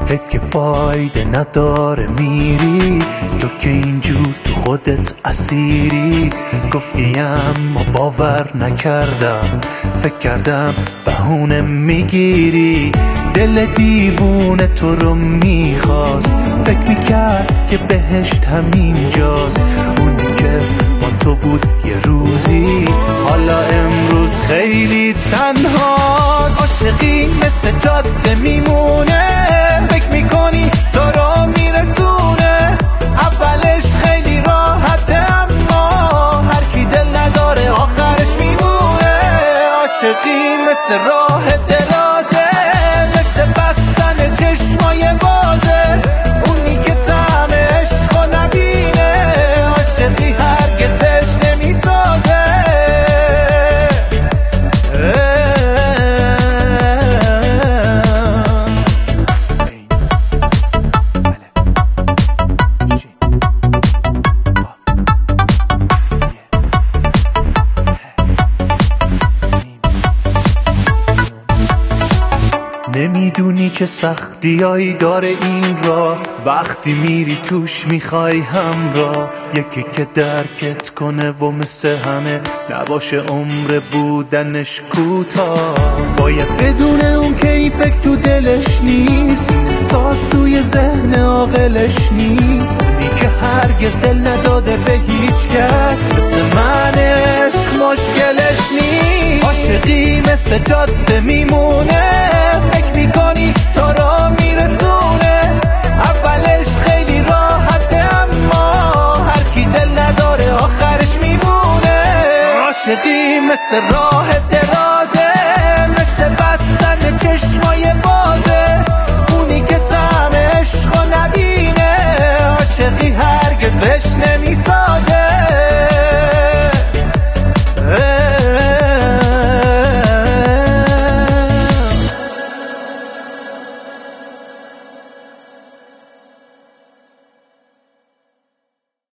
حیف که فایده نداره میری تو که اینجور تو خودت اسیری. گفتی اما باور نکردم، فکر کردم بهونه میگیری. دل دیوونه تو رو میخواست، فکر میکرد که بهشت همین جاست. اونی که با تو بود یه روزی، حالا امروز خیلی تنهاست. عاشقی مثل جاده میمونه، فکر میکنی تو رو میرسونه. اولش خیلی راحته اما هر کی دل نداره آخرش میمونه. عاشقی مثل راه درازه، مثل بستن چشمای بازه. اونی که طعم عشقو نبینه، عاشقی هرگز بهش نمیسازه. نمیدونی چه سختیایی داره این راه، وقتی میری توش میخوای همراه. یکی که درکت کنه و مثل همه نباشه عمر بودنش کوتاه. باید بدونه اون که این فکر تو دلش نیست، احساس توی ذهن عاقلش نیست. اونی که هرگز دل نداده به هیچ کس، مثل من عشق مشکلش نیست. عاشقی مثل جاده میمونه، فکر میکنی تو را میرسونه. اولش خیلی راحته اما هر کی دل نداره آخرش میمونه. عاشقی مثل راه دراز،